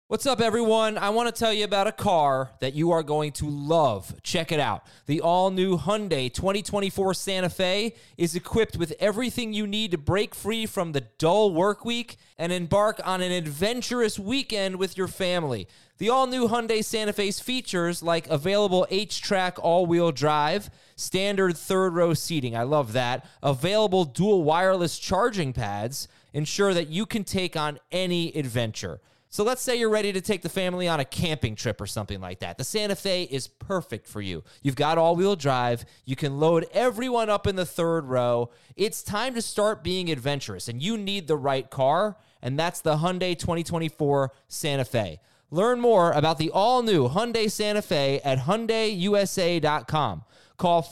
What's up, everyone? I want to tell you about a car that you are going to love. Check it out. The all-new Hyundai 2024 Santa Fe is equipped with everything you need to break free from the dull work week and embark on an adventurous weekend with your family. The all-new Hyundai Santa Fe's features like available H-Track all-wheel drive, standard third-row seating, I love that, available dual wireless charging pads, ensure that you can take on any adventure. So let's say you're ready to take the family on a camping trip or something like that. The Santa Fe is perfect for you. You've got all-wheel drive. You can load everyone up in the third row. It's time to start being adventurous, and you need the right car, and that's the Hyundai 2024 Santa Fe. Learn more about the all-new Hyundai Santa Fe at HyundaiUSA.com. Call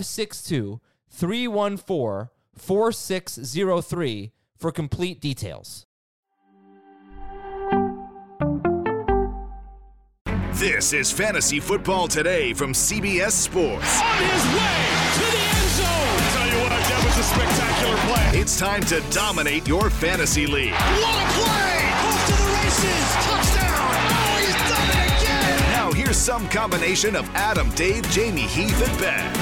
562-314-4603 for complete details. This is Fantasy Football Today from CBS Sports. On his way to the end zone. I'll tell you what, that was a spectacular play. It's time to dominate your fantasy league. What a play! Off to the races. Touchdown. Oh, he's done it again. Now here's some combination of Adam, Dave, Jamie, Heath, and Ben.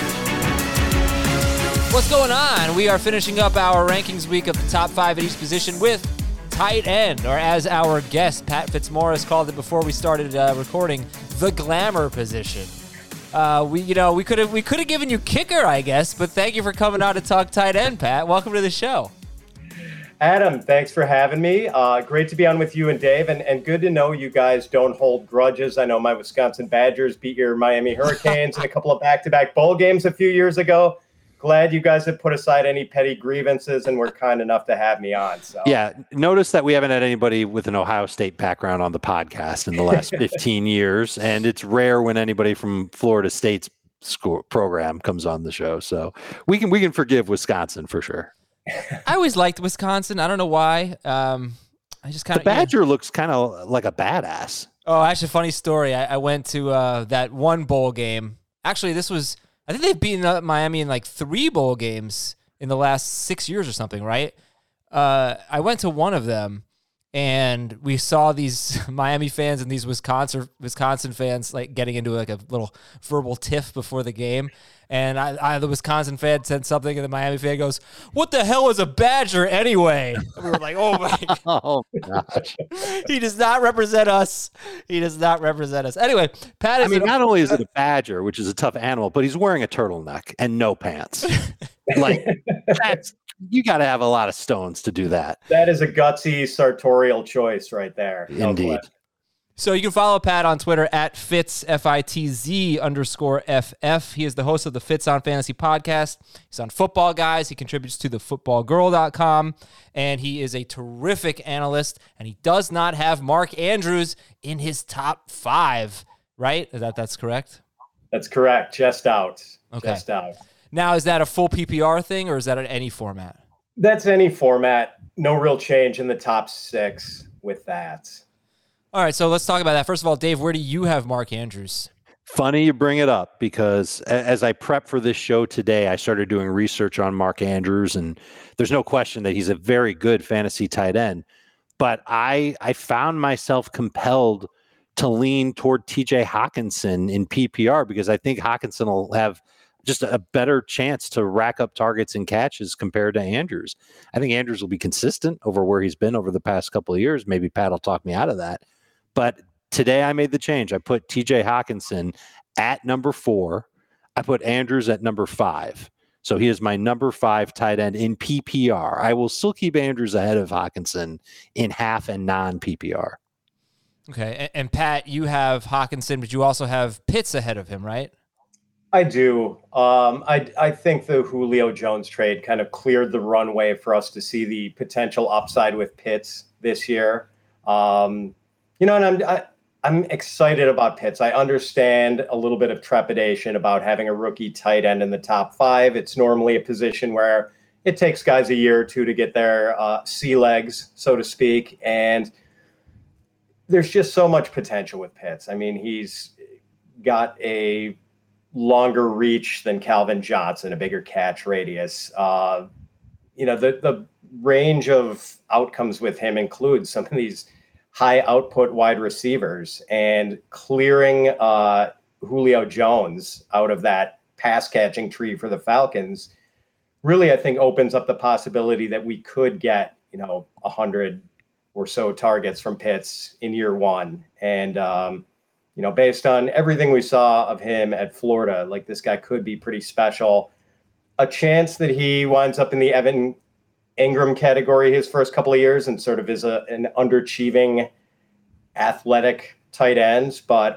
What's going on? We are finishing up our rankings week of the top 5 at each position with tight end, or as our guest, Pat Fitzmaurice, called it before we started recording, the glamour position. We could have given you kicker, I guess, but thank you for coming out to talk tight end, Pat. Welcome to the show. Adam, thanks for having me. Great to be on with you and Dave, and good to know you guys don't hold grudges. I know my Wisconsin Badgers beat your Miami Hurricanes in a couple of back-to-back bowl games a few years ago. Glad you guys have put aside any petty grievances and were kind enough to have me on. So yeah, notice that we haven't had anybody with an Ohio State background on the podcast in the last 15 years, and it's rare when anybody from Florida State's school program comes on the show. So we can forgive Wisconsin for sure. I always liked Wisconsin. I don't know why. I just kind of the Badger looks kind of like a badass. Oh, actually, funny story. I went to that one bowl game. Actually, I think they've beaten Miami in like 3 bowl games in the last 6 years or something, right? I went to one of them, and we saw these Miami fans and these Wisconsin fans like getting into like a little verbal tiff before the game. And the Wisconsin fan said something, and the Miami fan goes, "What the hell is a Badger anyway?" And we were like, "Oh my God. Oh gosh, He does not represent us. He does not represent us." Anyway, Pat is. not only is it a badger, which is a tough animal, but he's wearing a turtleneck and no pants. Like you got to have a lot of stones to do that. that is a gutsy sartorial choice right there. No Indeed. question. So you can follow Pat on Twitter at Fitz, FITZ_FF. He is the host of the Fitz on Fantasy podcast. He's on Football Guys. He contributes to thefootballgirl.com, and he is a terrific analyst, and he does not have Mark Andrews in his top 5, right? That's correct? That's correct. Just out. Okay. Just out. Now, is that a full PPR thing, or is that in any format? That's any format. No real change in the top 6 with that. All right, so let's talk about that. First of all, Dave, where do you have Mark Andrews? Funny you bring it up, because as I prep for this show today, I started doing research on Mark Andrews, and there's no question that he's a very good fantasy tight end. But I found myself compelled to lean toward TJ Hawkinson in PPR, because I think Hawkinson will have just a better chance to rack up targets and catches compared to Andrews. I think Andrews will be consistent over where he's been over the past couple of years. Maybe Pat will talk me out of that. But today I made the change. I put TJ Hawkinson at number 4. I put Andrews at number 5. So he is my number 5 tight end in PPR. I will still keep Andrews ahead of Hawkinson in half and non-PPR. Okay, and Pat, you have Hawkinson, but you also have Pitts ahead of him, right? I do. I think the Julio Jones trade kind of cleared the runway for us to see the potential upside with Pitts this year. And I'm excited about Pitts. I understand a little bit of trepidation about having a rookie tight end in the top 5. It's normally a position where it takes guys a year or two to get their sea legs, so to speak. And there's just so much potential with Pitts. I mean, he's got a longer reach than Calvin Johnson, a bigger catch radius. The range of outcomes with him includes some of these high output wide receivers, and clearing Julio Jones out of that pass catching tree for the Falcons really, I think, opens up the possibility that we could get, 100 or so targets from Pitts in year one. And, based on everything we saw of him at Florida, like, this guy could be pretty special. A chance that he winds up in the Evan Ingram category his first couple of years and sort of is an underachieving athletic tight end. But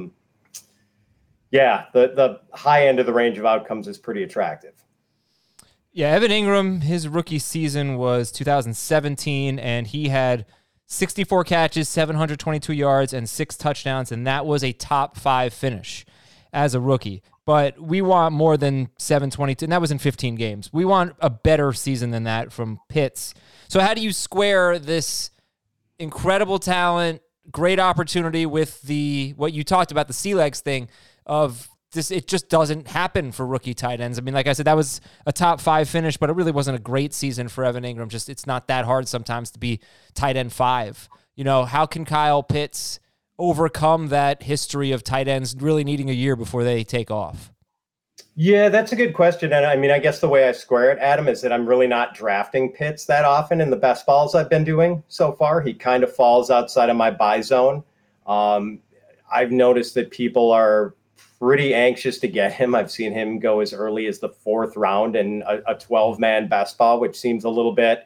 the high end of the range of outcomes is pretty attractive. Yeah, Evan Ingram, his rookie season was 2017, and he had 64 catches, 722 yards, and 6 touchdowns, and that was a top 5 finish as a rookie. But we want more than 722, and that was in 15 games. We want a better season than that from Pitts. So how do you square this incredible talent, great opportunity with what you talked about, the sea legs thing of this? It just doesn't happen for rookie tight ends. I mean, like I said, that was a top 5 finish, but it really wasn't a great season for Evan Ingram. Just, it's not that hard sometimes to be tight end 5. How can Kyle Pitts overcome that history of tight ends really needing a year before they take off? Yeah, that's a good question. And I mean, I guess the way I square it, Adam, is that I'm really not drafting Pitts that often in the best balls I've been doing so far. He kind of falls outside of my buy zone. I've noticed that people are pretty anxious to get him. I've seen him go as early as the 4th round in a 12-man best ball, which seems a little bit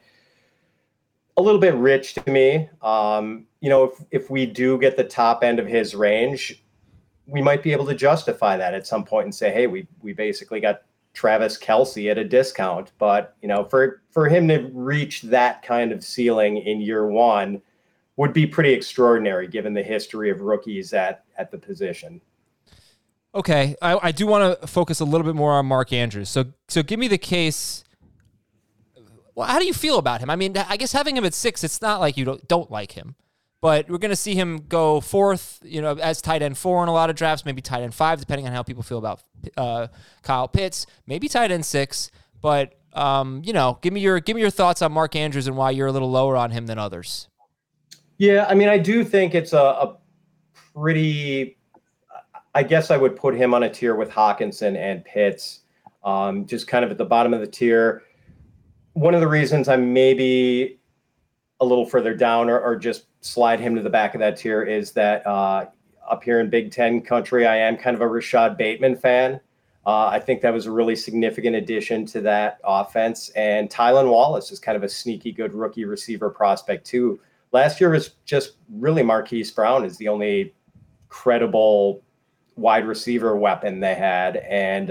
rich to me. If we do get the top end of his range, we might be able to justify that at some point and say, hey, we basically got Travis Kelce at a discount. But, for him to reach that kind of ceiling in year one would be pretty extraordinary given the history of rookies at the position. Okay, I do want to focus a little bit more on Mark Andrews. So give me the case. Well, how do you feel about him? I mean, I guess having him at 6, it's not like you don't like him. But we're going to see him go 4th, as tight end 4 in a lot of drafts, maybe tight end 5, depending on how people feel about Kyle Pitts, maybe tight end 6. But, give me your thoughts on Mark Andrews and why you're a little lower on him than others. Yeah, I mean, I do think it's a pretty, I guess I would put him on a tier with Hockenson and Pitts, just kind of at the bottom of the tier. One of the reasons I'm maybe a little further down or just slide him to the back of that tier is that up here in Big Ten country, I am kind of a Rashad Bateman fan. I think that was a really significant addition to that offense. And Tylan Wallace is kind of a sneaky good rookie receiver prospect too. Last year was just really Marquise Brown is the only credible wide receiver weapon they had. And,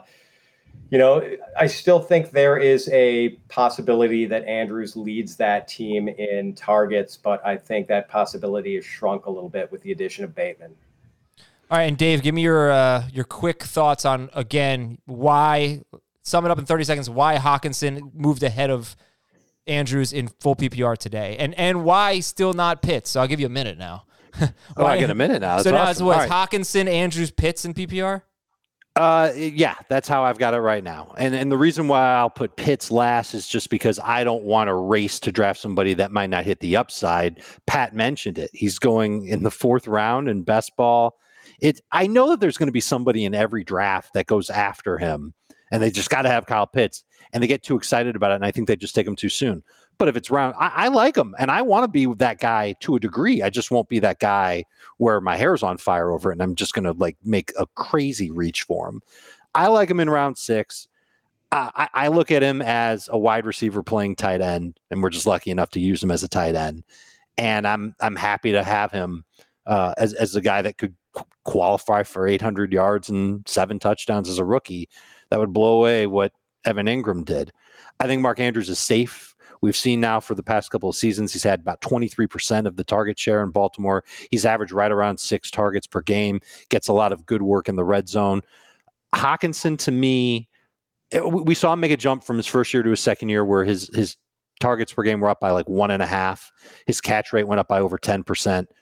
I still think there is a possibility that Andrews leads that team in targets, but I think that possibility has shrunk a little bit with the addition of Bateman. All right, and Dave, give me your quick thoughts on, again, why, sum it up in 30 seconds, why Hockenson moved ahead of Andrews in full PPR today, and why still not Pitts? So I'll give you a minute now. I get a minute now. That's so now awesome. it's what? Right. Hockenson, Andrews, Pitts in PPR? Yeah, that's how I've got it right now. And the reason why I'll put Pitts last is just because I don't want to race to draft somebody that might not hit the upside. Pat mentioned it. He's going in the 4th round in best ball. I know that there's going to be somebody in every draft that goes after him, and they just got to have Kyle Pitts, and they get too excited about it, and I think they just take him too soon. But if it's round, I like him, and I want to be that guy to a degree. I just won't be that guy where my hair's on fire over it, and I'm just going to make a crazy reach for him. I like him in round 6. I look at him as a wide receiver playing tight end, and we're just lucky enough to use him as a tight end. And I'm happy to have him as a guy that could qualify for 800 yards and 7 touchdowns as a rookie. That would blow away what Evan Ingram did. I think Mark Andrews is safe. We've seen now for the past couple of seasons, he's had about 23% of the target share in Baltimore. He's averaged right around 6 targets per game, gets a lot of good work in the red zone. Hockenson, to me, we saw him make a jump from his first year to his second year where his targets per game were up by 1.5. His catch rate went up by over 10%.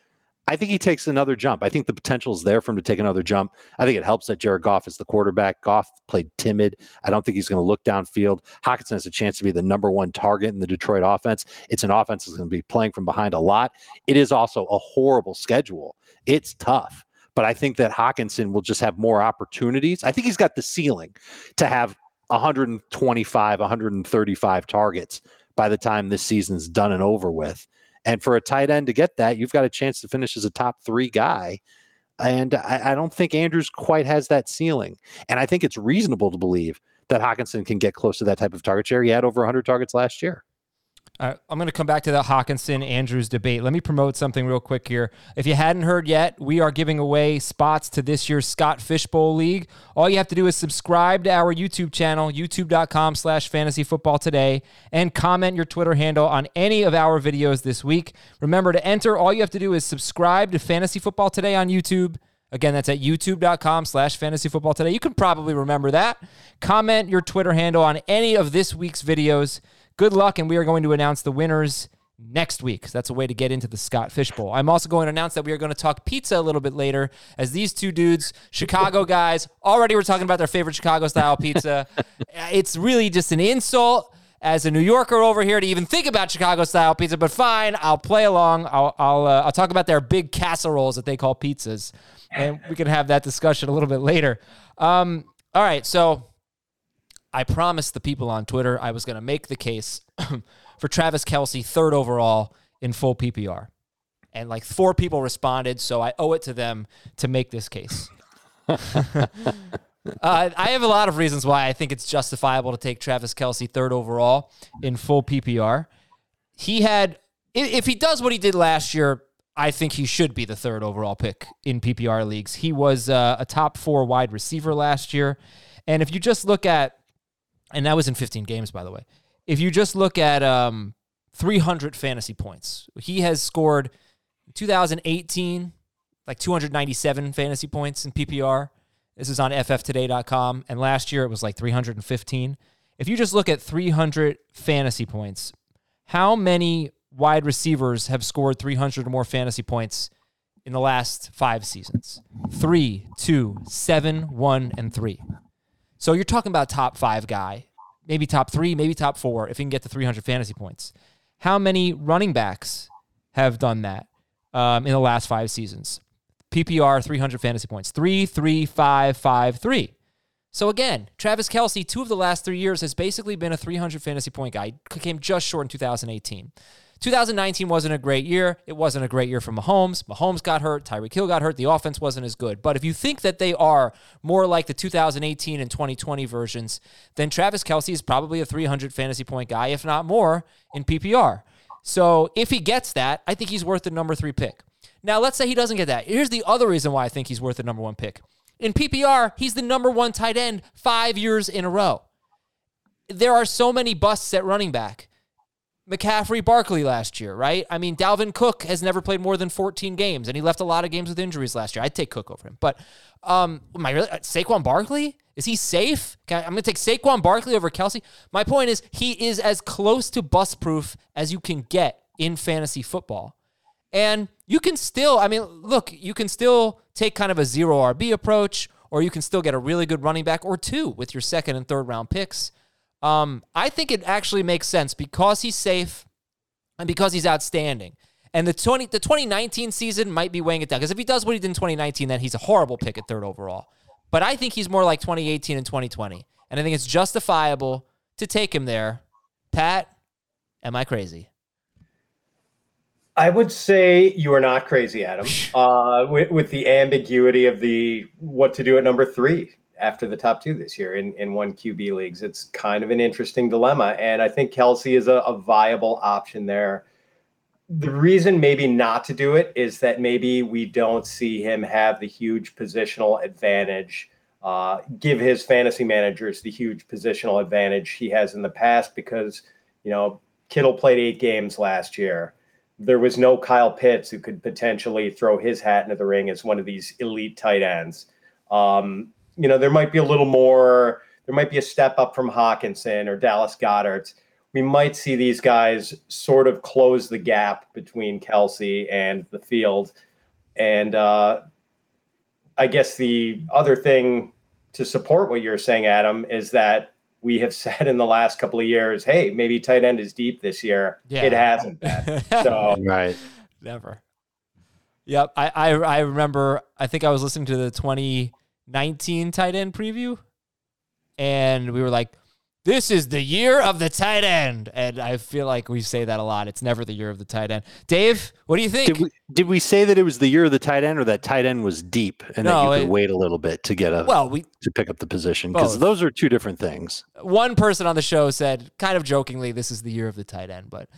I think he takes another jump. I think the potential is there for him to take another jump. I think it helps that Jared Goff is the quarterback. Goff played timid. I don't think he's going to look downfield. Hockenson has a chance to be the number one target in the Detroit offense. It's an offense that's going to be playing from behind a lot. It is also a horrible schedule. It's tough. But I think that Hockenson will just have more opportunities. I think he's got the ceiling to have 125, 135 targets by the time this season's done and over with. And for a tight end to get that, you've got a chance to finish as a top 3 guy. And I don't think Andrews quite has that ceiling. And I think it's reasonable to believe that Hockenson can get close to that type of target share. He had over 100 targets last year. I'm going to come back to the Hockenson-Andrews debate. Let me promote something real quick here. If you hadn't heard yet, we are giving away spots to this year's Scott Fishbowl League. All you have to do is subscribe to our YouTube channel, youtube.com/fantasyfootballtoday, and comment your Twitter handle on any of our videos this week. Remember to enter, all you have to do is subscribe to Fantasy Football Today on YouTube. Again, that's at youtube.com/fantasyfootballtoday. You can probably remember that. Comment your Twitter handle on any of this week's videos. Good luck, and we are going to announce the winners next week. So that's a way to get into the Scott Fishbowl. I'm also going to announce that we are going to talk pizza a little bit later, as these two dudes, Chicago guys, already were talking about their favorite Chicago-style pizza. It's really just an insult as a New Yorker over here to even think about Chicago-style pizza, but fine, I'll play along. I'll talk about their big casseroles that they call pizzas, and we can have that discussion a little bit later. All right, so I promised the people on Twitter I was going to make the case for Travis Kelce 3rd overall in full PPR. And like 4 people responded, so I owe it to them to make this case. I have a lot of reasons why I think it's justifiable to take Travis Kelce 3rd overall in full PPR. If he does what he did last year, I think he should be the 3rd overall pick in PPR leagues. He was a top 4 wide receiver last year. And if you just look at, and that was in 15 games, by the way. If you just look at 300 fantasy points, he has scored 2018, like 297 fantasy points in PPR. This is on fftoday.com. And last year it was like 315. If you just look at 300 fantasy points, how many wide receivers have scored 300 or more fantasy points in the last 5 seasons? 3, 2, 7, 1, and 3. So you're talking about top 5 guy, maybe top 3, maybe top 4, if he can get to 300 fantasy points. How many running backs have done that in the last 5 seasons? PPR, 300 fantasy points. 3, 3, 5, 5, 3. So again, Travis Kelce, 2 of the last 3 years, has basically been a 300 fantasy point guy. He came just short in 2018. 2019 wasn't a great year. It wasn't a great year for Mahomes. Mahomes got hurt. Tyreek Hill got hurt. The offense wasn't as good. But if you think that they are more like the 2018 and 2020 versions, then Travis Kelce is probably a 300 fantasy point guy, if not more, in PPR. So if he gets that, I think he's worth the number 3 pick. Now, let's say he doesn't get that. Here's the other reason why I think he's worth the number 1 pick. In PPR, he's the number 1 tight end 5 years in a row. There are so many busts at running back. McCaffrey, Barkley last year, right? I mean, Dalvin Cook has never played more than 14 games, and he left a lot of games with injuries last year. I'd take Cook over him. But Saquon Barkley? Is he safe? I'm going to take Saquon Barkley over Kelce. My point is, he is as close to bust-proof as you can get in fantasy football. And you can still, you can still take kind of a 0 RB approach, or you can still get a really good running back or 2 with your 2nd and 3rd round picks. I think it actually makes sense because he's safe and because he's outstanding. And the 2019 season might be weighing it down, because if he does what he did in 2019, then he's a horrible pick at 3rd overall. But I think he's more like 2018 and 2020. And I think it's justifiable to take him there. Pat, am I crazy? I would say you are not crazy, Adam, with the ambiguity of the what to do at number 3 after the top 2 this year in 1 QB leagues. It's kind of an interesting dilemma. And I think Kelce is a viable option there. The reason maybe not to do it is that maybe we don't see him have the huge positional advantage, give his fantasy managers the huge positional advantage he has in the past, because, Kittle played 8 games last year. There was no Kyle Pitts who could potentially throw his hat into the ring as one of these elite tight ends. There might be a little more, there might be a step up from Hockenson or Dallas Goedert. We might see these guys sort of close the gap between Kelce and the field. And I guess the other thing to support what you're saying, Adam, is that we have said in the last couple of years, hey, maybe tight end is deep this year. Yeah. It hasn't been. So Right. Never. Yep. I remember, I think I was listening to the 2019 tight end preview, and we were like, this is the year of the tight end. And I feel like we say that a lot. It's never the year of the tight end. Dave, what do you think? Did we say that it was the year of the tight end, or that tight end was deep and that you could wait a little bit to get to pick up the position? Because those are two different things. One person on the show said, kind of jokingly, this is the year of the tight end. But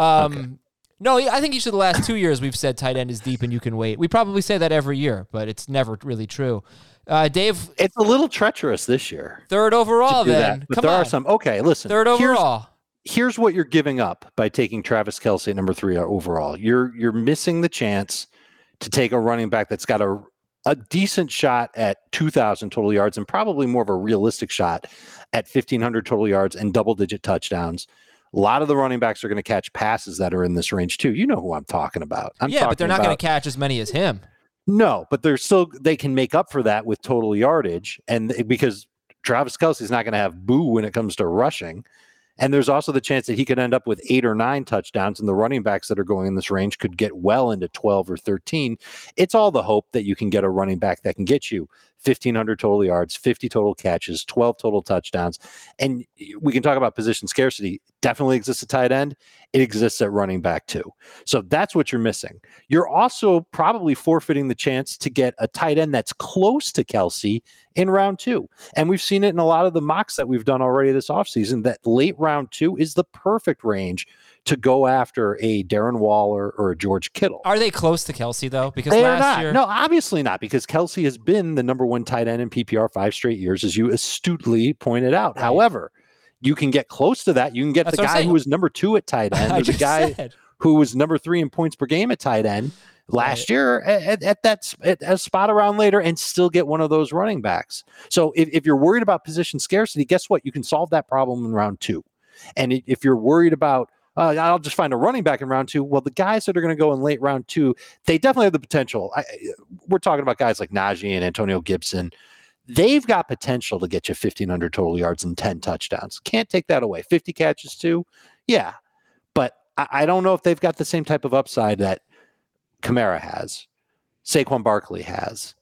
no, I think each of the last 2 years we've said tight end is deep and you can wait. We probably say that every year, but it's never really true. Dave, it's a little treacherous this year. Third overall, then. But there are some. Okay, listen. Third overall. Here's what you're giving up by taking Travis Kelce at number 3 overall. You're missing the chance to take a running back that's got a decent shot at 2,000 total yards and probably more of a realistic shot at 1,500 total yards and double-digit touchdowns. A lot of the running backs are going to catch passes that are in this range too. You know who I'm talking about. But they're not going to catch as many as him. No, but they can make up for that with total yardage, and because Travis Kelce is not going to have boo when it comes to rushing. And there's also the chance that he could end up with 8 or 9 touchdowns, and the running backs that are going in this range could get well into 12 or 13. It's all the hope that you can get a running back that can get you 1,500 total yards, 50 total catches, 12 total touchdowns. And we can talk about position scarcity. Definitely exists at tight end. It exists at running back too. So that's what you're missing. You're also probably forfeiting the chance to get a tight end that's close to Kelce in round 2. And we've seen it in a lot of the mocks that we've done already this offseason, that late round 2 is the perfect range to go after a Darren Waller or a George Kittle. Are they close to Kelce, though? Because they are not. No, obviously not, because Kelce has been the number 1 tight end in PPR 5 straight years, as you astutely pointed out. Right. However, you can get close to that. You can get the guy who was number 2 at tight end, or the guy who was number 3 in points per game at tight end last year at a spot around later, and still get one of those running backs. So if you're worried about position scarcity, guess what? You can solve that problem in round 2. And if you're worried about, I'll just find a running back in round 2. Well, the guys that are going to go in late round 2, they definitely have the potential. We're talking about guys like Najee and Antonio Gibson. They've got potential to get you 1,500 total yards and 10 touchdowns. Can't take that away. 50 catches too. Yeah. But I don't know if they've got the same type of upside that Kamara has, Saquon Barkley has.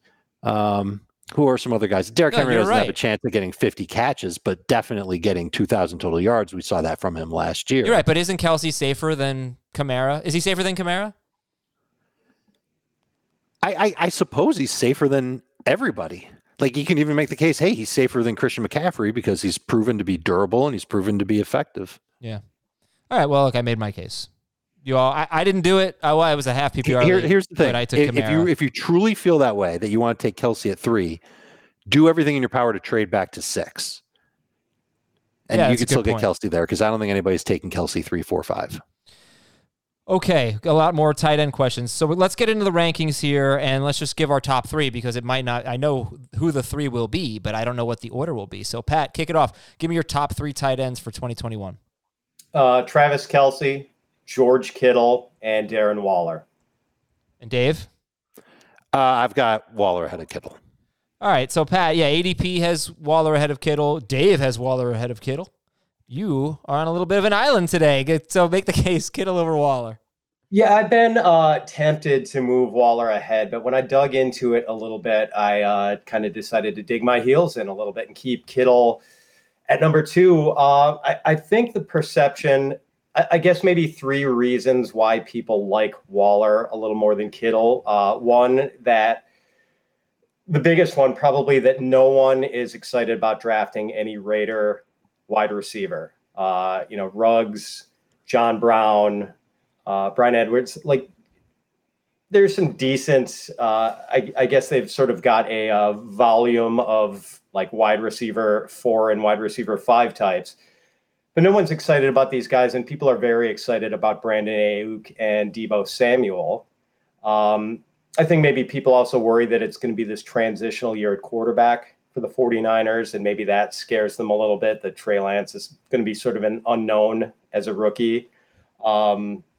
Who are some other guys? Derrick Henry doesn't have a chance of getting 50 catches, but definitely getting 2,000 total yards. We saw that from him last year. You're right, but isn't Kelce safer than Kamara? Is he safer than Kamara? I suppose he's safer than everybody. Like, you can even make the case, hey, he's safer than Christian McCaffrey because he's proven to be durable and he's proven to be effective. Yeah. All right, well, look, I made my case. You all, I didn't do it. I was a half PPR. Here's the thing. I took Kamara. If you truly feel that way, that you want to take Kelce at 3, do everything in your power to trade back to 6. And you can still get Kelce there, because I don't think anybody's taking Kelce 3, 4, 5. Okay, a lot more tight end questions. So let's get into the rankings here, and let's just give our top 3, because it might not. I know who the 3 will be, but I don't know what the order will be. So, Pat, kick it off. Give me your top 3 tight ends for 2021. Travis Kelce, George Kittle, and Darren Waller. And Dave? I've got Waller ahead of Kittle. All right, so Pat, ADP has Waller ahead of Kittle. Dave has Waller ahead of Kittle. You are on a little bit of an island today, so make the case Kittle over Waller. Yeah, I've been tempted to move Waller ahead, but when I dug into it a little bit, I kind of decided to dig my heels in a little bit and keep Kittle at number 2. I think the perception, I guess maybe 3 reasons why people like Waller a little more than Kittle. One, that the biggest one probably, that no one is excited about drafting any Raider wide receiver. Ruggs, John Brown, Bryan Edwards. Like, there's some decent, I guess they've sort of got a volume of like wide receiver 4 and wide receiver 5 types. But no one's excited about these guys, and people are very excited about Brandon Ayuk and Deebo Samuel. I think maybe people also worry that it's going to be this transitional year at quarterback for the 49ers, and maybe that scares them a little bit, that Trey Lance is going to be sort of an unknown as a rookie.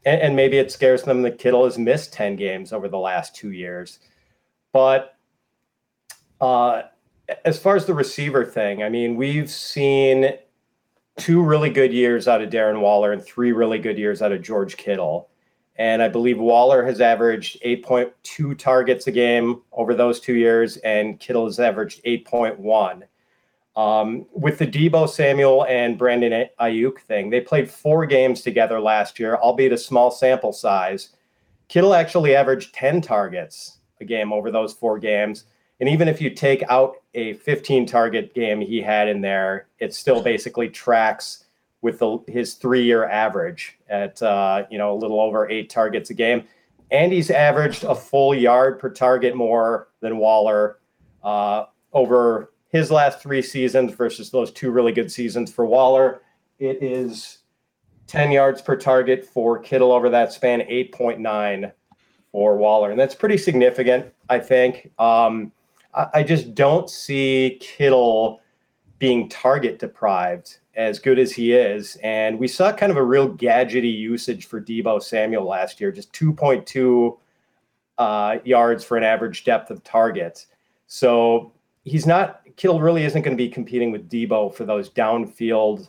and maybe it scares them that Kittle has missed 10 games over the last 2 years. But as far as the receiver thing, I mean, we've seen 2 really good years out of Darren Waller and 3 really good years out of George Kittle. And I believe Waller has averaged 8.2 targets a game over those 2 years, and Kittle has averaged 8.1. With the Deebo Samuel and Brandon Ayuk thing, they played 4 games together last year, albeit a small sample size. Kittle actually averaged 10 targets a game over those 4 games. And even if you take out a 15 target game he had in there, it still basically tracks with his 3-year average at a little over 8 targets a game. And he's averaged a full yard per target more than Waller over his last 3 seasons versus those 2 really good seasons for Waller. It is 10 yards per target for Kittle over that span, 8.9 for Waller. And that's pretty significant, I think. I just don't see Kittle being target deprived as good as he is. And we saw kind of a real gadgety usage for Deebo Samuel last year, just 2.2 yards for an average depth of target. So Kittle really isn't going to be competing with Deebo for those downfield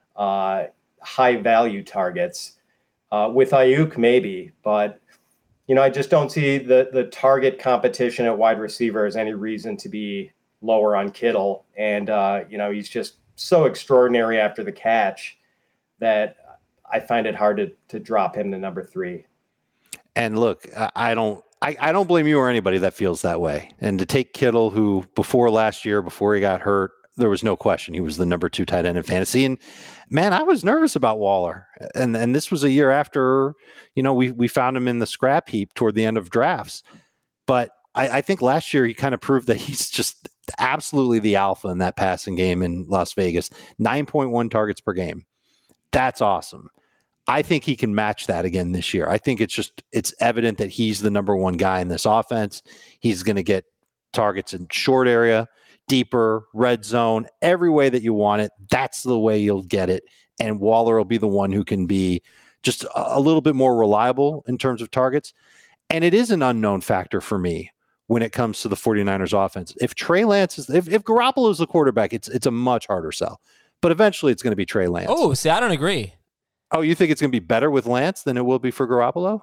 high value targets. With Ayuk, maybe, but I just don't see the target competition at wide receiver as any reason to be lower on Kittle. And, he's just so extraordinary after the catch that I find it hard to drop him to number 3. And look, I don't blame you or anybody that feels that way. And to take Kittle, who before last year, before he got hurt, there was no question he was the number 2 tight end in fantasy. And man, I was nervous about Waller. And this was a year after, we found him in the scrap heap toward the end of drafts. But I think last year he kind of proved that he's just absolutely the alpha in that passing game in Las Vegas. 9.1 targets per game. That's awesome. I think he can match that again this year. I think it's evident that he's the number 1 guy in this offense. He's going to get targets in short area, deeper, red zone, every way that you want it. That's the way you'll get it. And Waller will be the one who can be just a little bit more reliable in terms of targets. And it is an unknown factor for me when it comes to the 49ers offense. If Trey Lance if Garoppolo is the quarterback, it's a much harder sell. But eventually it's going to be Trey Lance. Oh, see, I don't agree. Oh, you think it's going to be better with Lance than it will be for Garoppolo?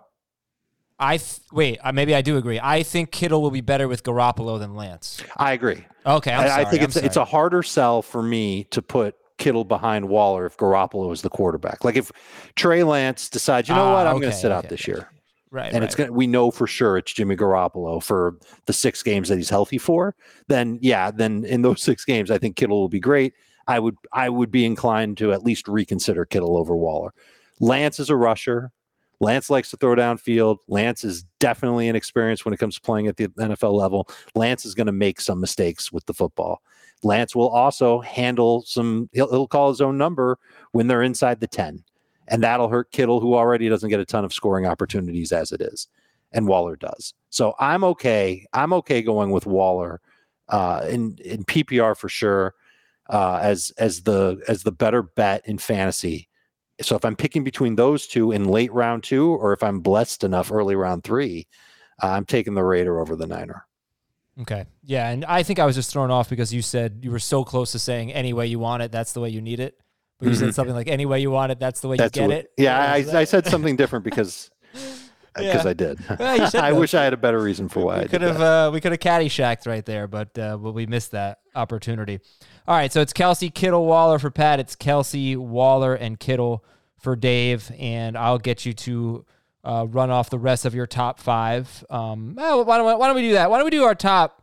Maybe I do agree. I think Kittle will be better with Garoppolo than Lance. I agree. Okay, I'm sorry. I think it's a harder sell for me to put Kittle behind Waller if Garoppolo is the quarterback. Like if Trey Lance decides, I'm going to sit out this year. Right. And we know for sure it's Jimmy Garoppolo for the 6 games that he's healthy for. Then in those 6 games, I think Kittle will be great. I would be inclined to at least reconsider Kittle over Waller. Lance is a rusher. Lance likes to throw downfield. Lance is definitely inexperienced when it comes to playing at the NFL level. Lance is going to make some mistakes with the football. Lance will also handle he'll call his own number when they're inside the 10. And that'll hurt Kittle, who already doesn't get a ton of scoring opportunities as it is. And Waller does. So I'm okay. I'm okay going with Waller in PPR for sure as the better bet in fantasy. So if I'm picking between those 2 in late round 2, or if I'm blessed enough early round 3, I'm taking the Raider over the Niner. Okay. Yeah, and I think I was just thrown off because you said you were so close to saying any way you want it, that's the way you need it. But you said something like any way you want it, that's the way you get it. Yeah, I said something different because I did. Well, I wish I had a better reason for why we could have Caddyshacked right there, but we missed that opportunity. All right, so it's Kelsey, Kittle, Waller for Pat. It's Kelsey, Waller, and Kittle for Dave, and I'll get you to run off the rest of your top 5. Why don't we do that? Why don't we do our top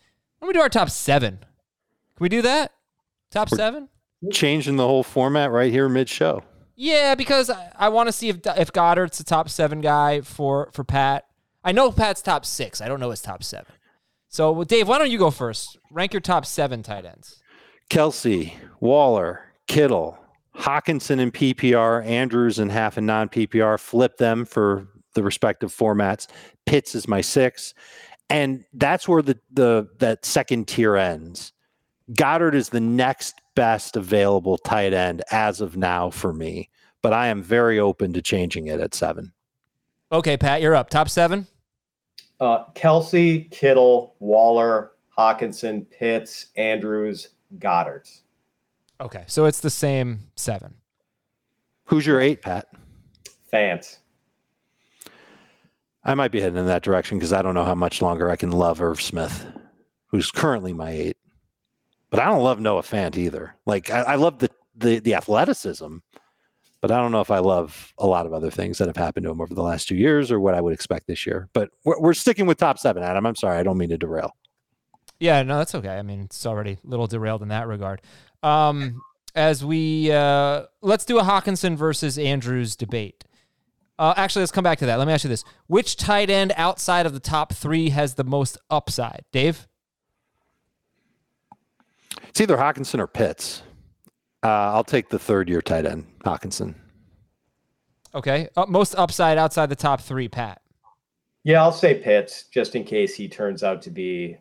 7? Can we do that? Top 7? Changing the whole format right here mid-show. Yeah, because I want to see if Goddard's the top 7 guy for Pat. I know Pat's top 6. I don't know his top 7. So, Dave, why don't you go first? Rank your top 7 tight ends. Kelsey, Waller, Kittle, Hockenson in PPR, Andrews in half and non-PPR. Flip them for the respective formats. Pitts is my 6. And that's where that second tier ends. Goddard is the next best available tight end as of now for me, but I am very open to changing it at 7. Okay, Pat, you're up. Top 7? Kelsey, Kittle, Waller, Hawkinson, Pitts, Andrews, Goddard. Okay, so it's the same 7. Who's your 8, Pat? Fant. I might be heading in that direction because I don't know how much longer I can love Irv Smith, who's currently my 8. But I don't love Noah Fant either. Like I love the athleticism, but I don't know if I love a lot of other things that have happened to him over the last 2 years or what I would expect this year. But we're sticking with top 7, Adam. I'm sorry. I don't mean to derail. Yeah, no, that's okay. I mean, it's already a little derailed in that regard. As we let's do a Hawkinson versus Andrews debate. Actually, let's come back to that. Let me ask you this. Which tight end outside of the top 3 has the most upside? Dave? It's either Hawkinson or Pitts. I'll take the third-year tight end, Hawkinson. Okay. Most upside outside the top 3, Pat. Yeah, I'll say Pitts, just in case he turns out to be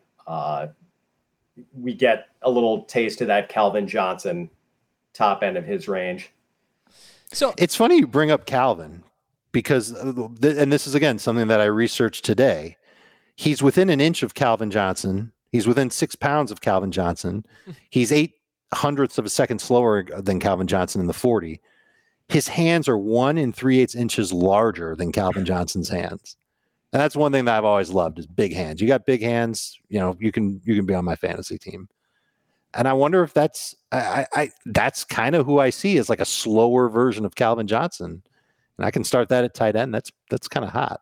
we get a little taste of that Calvin Johnson top end of his range. So it's funny you bring up Calvin because, and this is, again, something that I researched today. He's within an inch of Calvin Johnson. He's within 6 pounds of Calvin Johnson. He's 0.08 of a second slower than Calvin Johnson in the 40. His hands are 1 3/8 inches larger than Calvin Johnson's hands. And that's one thing that I've always loved is big hands. You got big hands, you can be on my fantasy team. And I wonder if that's kind of who I see as like a slower version of Calvin Johnson. And I can start that at tight end. That's kind of hot.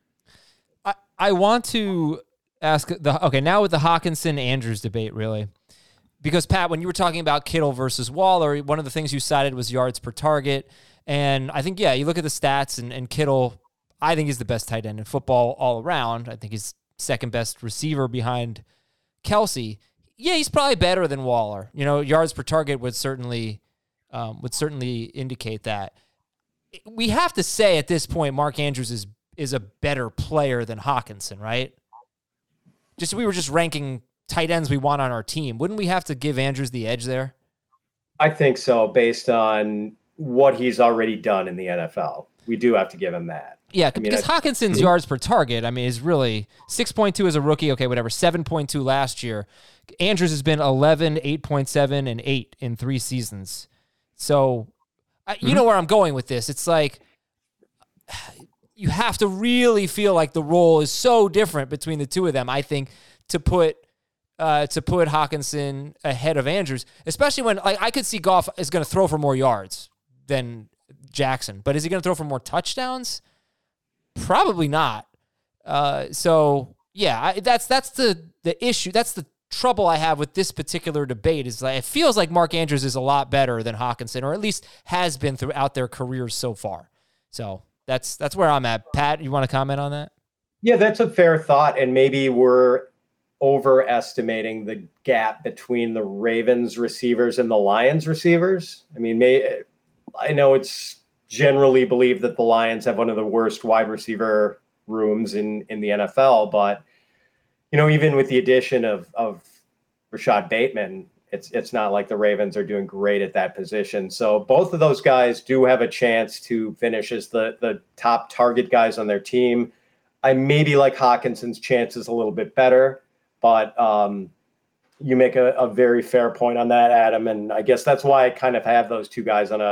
I want to ask now with the Hawkinson Andrews debate, really, because Pat, when you were talking about Kittle versus Waller, one of the things you cited was yards per target. And I think, you look at the stats and Kittle, I think he's the best tight end in football all around. I think he's second best receiver behind Kelsey. Yeah, he's probably better than Waller. Yards per target would certainly indicate that. We have to say at this point, Mark Andrews is a better player than Hawkinson, right? We were just ranking tight ends we want on our team. Wouldn't we have to give Andrews the edge there? I think so, based on what he's already done in the NFL. We do have to give him that. Yeah, because Hawkinson's yards per target, is really 6.2 as a rookie. Okay, whatever, 7.2 last year. Andrews has been 11, 8.7, and 8 in 3 seasons. So, you know where I'm going with this. It's like you have to really feel like the role is so different between the two of them, I think, to put Hawkinson ahead of Andrews, especially when I could see Goff is going to throw for more yards than Jackson, but is he going to throw for more touchdowns? Probably not. That's the issue. That's the trouble I have with this particular debate is it feels like Mark Andrews is a lot better than Hawkinson, or at least has been throughout their careers so far. So that's where I'm at. Pat, you want to comment on that? Yeah, that's a fair thought. And maybe we're overestimating the gap between the Ravens receivers and the Lions receivers. I know it's generally believed that the Lions have one of the worst wide receiver rooms in the NFL, but even with the addition of Rashad Bateman, it's not like the Ravens are doing great at that position. So both of those guys do have a chance to finish as the top target guys on their team. I maybe like Hawkinson's chances a little bit better, but you make a very fair point on that, Adam. And I guess that's why I kind of have those two guys on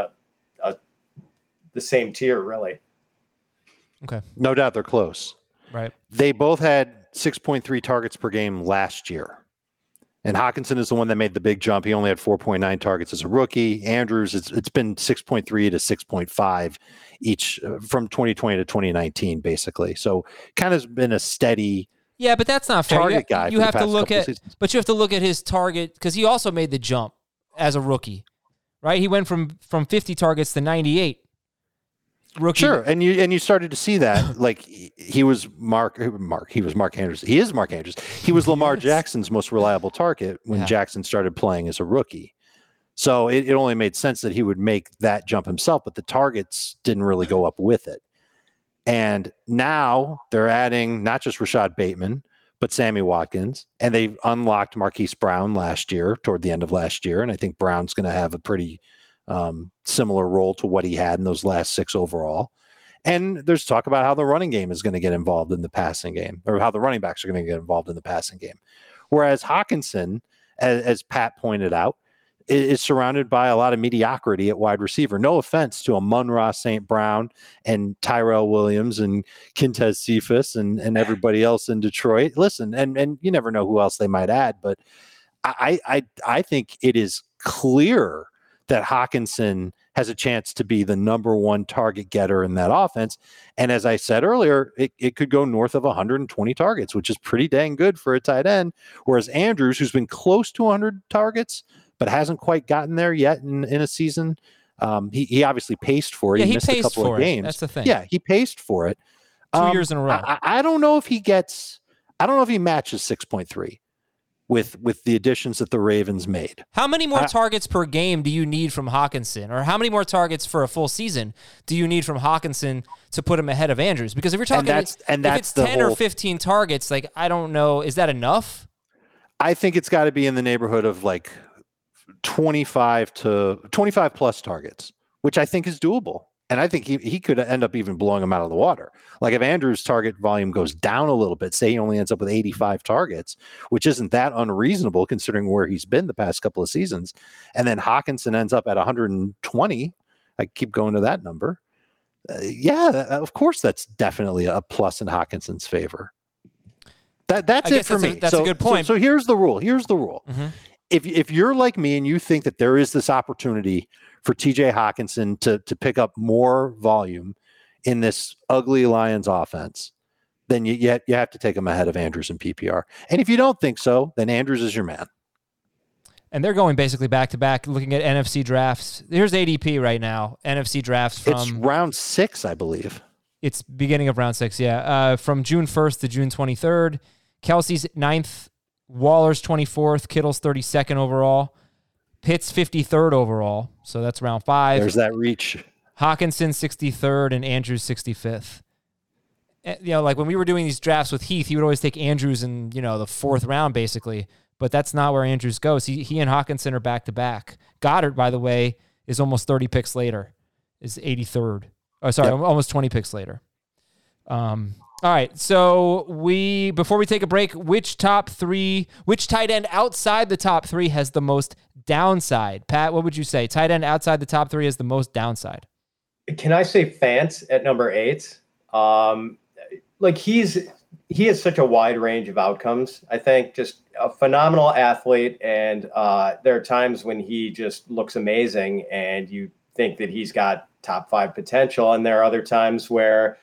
the same tier, really. Okay. No doubt they're close. Right. They both had 6.3 targets per game last year. And Hawkinson is the one that made the big jump. He only had 4.9 targets as a rookie. Andrews, it's been 6.3 to 6.5 each from 2020 to 2019, basically. So kind of been a steady. Yeah, but that's not fair. Target guy. You have to look at his target because he also made the jump as a rookie, right? He went from 50 targets to 98. Rookie. Sure, and you started to see that. Like he was Mark Andrews. He is Mark Andrews. He was Lamar Jackson's most reliable target when Jackson started playing as a rookie. So it only made sense that he would make that jump himself, but the targets didn't really go up with it. And now they're adding not just Rashad Bateman, but Sammy Watkins, and they unlocked Marquise Brown last year, toward the end of last year, and I think Brown's going to have a pretty similar role to what he had in those last 6 overall. And there's talk about how the running game is going to get involved in the passing game, or how the running backs are going to get involved in the passing game. Whereas Hockenson, as Pat pointed out, is surrounded by a lot of mediocrity at wide receiver. No offense to Amon-Ra St. Brown and Tyrell Williams and Quintez Cephas and everybody else in Detroit. Listen, and you never know who else they might add, but I think it is clear that Hockenson has a chance to be the number one target getter in that offense. And as I said earlier, it could go north of 120 targets, which is pretty dang good for a tight end. Whereas Andrews, who's been close to 100 targets, but hasn't quite gotten there yet in a season, he obviously paced for it. Yeah, he he missed paced a couple for of it. games. That's the thing. Yeah, he paced for it. 2 years in a row. I don't know if he matches 6.3. With the additions that the Ravens made. How many more targets per game do you need from Hockenson? Or how many more targets for a full season do you need from Hockenson to put him ahead of Andrews? Because if you're talking, if it's 10 or 15 targets, like, I don't know, is that enough? I think it's got to be in the neighborhood of like 25 plus targets, which I think is doable. And I think he could end up even blowing him out of the water. Like if Andrews' target volume goes down a little bit, say he only ends up with 85 targets, which isn't that unreasonable considering where he's been the past couple of seasons, and then Hockenson ends up at 120, I keep going to that number. Of course, that's definitely a plus in Hockenson's favor. That's it for me. That's a good point. So here's the rule. Mm-hmm. If you're like me and you think that there is this opportunity for TJ Hockenson to pick up more volume in this ugly Lions offense, then you have to take him ahead of Andrews in PPR. And if you don't think so, then Andrews is your man. And they're going basically back to back, looking at NFC drafts. Here's ADP right now. NFC drafts from it's round 6, I believe. It's beginning of round 6, yeah. From June 1st to June 23rd. Kelsey's 9th, Waller's 24th, Kittle's 32nd overall. Pitt's 53rd overall, so that's round 5. There's that reach. Hockenson 63rd and Andrews 65th. Like when we were doing these drafts with Heath, he would always take Andrews in, the 4th round basically, but that's not where Andrews goes. He and Hockenson are back to back. Goddard, by the way, is almost 30 picks later, is 83rd. Oh, sorry, yep. Almost 20 picks later. All right, so before we take a break, which tight end outside the top 3 has the most downside? Pat, what would you say? Tight end outside the top 3 has the most downside. Can I say Fant at number 8? He has such a wide range of outcomes. I think just a phenomenal athlete, and there are times when he just looks amazing, and you think that he's got top 5 potential, and there are other times where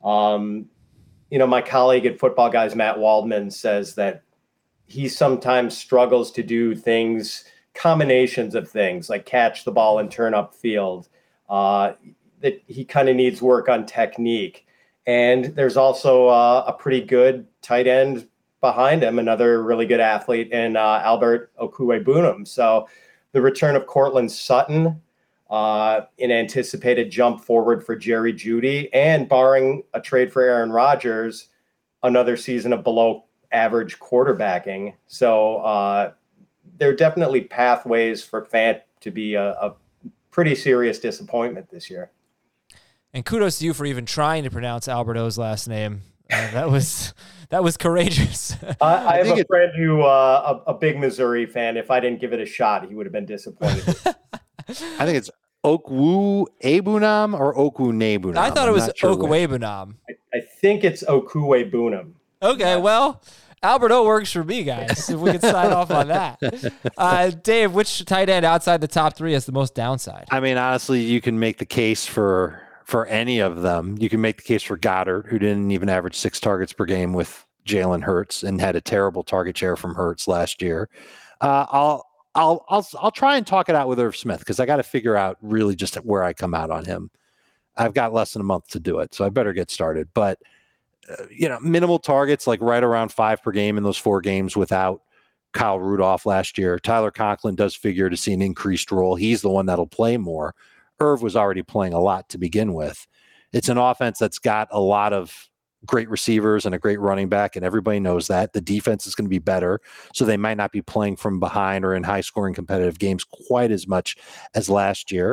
my colleague at Football Guys, Matt Waldman, says that he sometimes struggles to do combinations of things like catch the ball and turn upfield, that he kind of needs work on technique. And there's also a pretty good tight end behind him, another really good athlete in Albert Okwuegbunam. So the return of Cortland Sutton, an anticipated jump forward for Jerry Jeudy, and barring a trade for Aaron Rodgers, another season of below average quarterbacking. So there are definitely pathways for Fant to be a pretty serious disappointment this year. And kudos to you for even trying to pronounce Albert O's last name. That was courageous. I have a friend who a big Missouri fan. If I didn't give it a shot, he would have been disappointed. I think it's Okwuegbunam or Okwuegbunam. I thought it was Okwuegbunam. I think it's Okwuegbunam. Okay, well, Albert O works for me, guys. If we could sign off on that. Dave, which tight end outside the top 3 has the most downside? I mean, honestly, you can make the case for any of them. You can make the case for Goddard, who didn't even average 6 targets per game with Jalen Hurts and had a terrible target share from Hurts last year. I'll try and talk it out with Irv Smith because I got to figure out really just where I come out on him. I've got less than a month to do it, so I better get started. But minimal targets, like right around 5 per game in those 4 games without Kyle Rudolph last year. Tyler Conklin does figure to see an increased role. He's the one that'll play more. Irv was already playing a lot to begin with. It's an offense that's got a lot of great receivers and a great running back, and everybody knows that. The defense is going to be better, so they might not be playing from behind or in high-scoring competitive games quite as much as last year.